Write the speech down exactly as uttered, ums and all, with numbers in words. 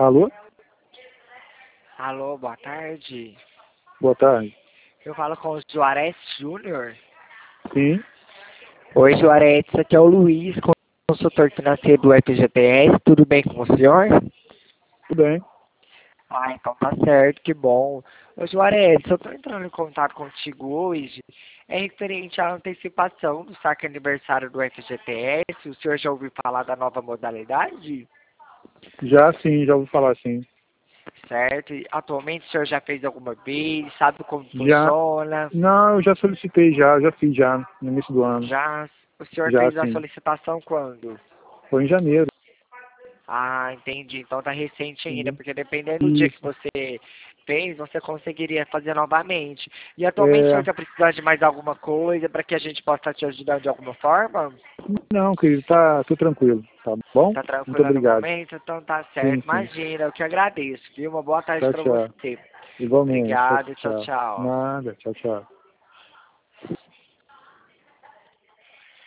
Alô? Alô, boa tarde. Boa tarde. Eu falo com o Juarez Júnior. Sim. Oi, Juarez, aqui é o Luiz, consultor financeiro do F G T S. Tudo bem com o senhor? Tudo bem. Ah, então tá certo, que bom. Ô, Juarez, eu tô entrando em contato contigo hoje. É referente à antecipação do saque aniversário do F G T S. O senhor já ouviu falar da nova modalidade? Já sim, já ouvi falar sim. Certo? E atualmente o senhor já fez alguma vez? Sabe como Já. funciona? Não, eu já solicitei já, já fiz já, no início do ano. Já? O senhor Já fez a sim. solicitação quando? Foi em janeiro. Ah, entendi. Então tá recente ainda, Entendeu? porque dependendo do dia que Isso. você fez, você conseguiria fazer novamente. E atualmente o senhor É, está precisando de mais alguma coisa para que a gente possa te ajudar de alguma forma? não, querido, tá tudo tranquilo, tá bom? Tá Muito tranquilo no obrigado. momento? Então tá Sim, certo. sim. Imagina, eu que agradeço, viu? Uma boa tarde Tchau, para tchau. você. Igualmente. Tchau, Obrigado, tchau, tchau. tchau. Nada, tchau, tchau.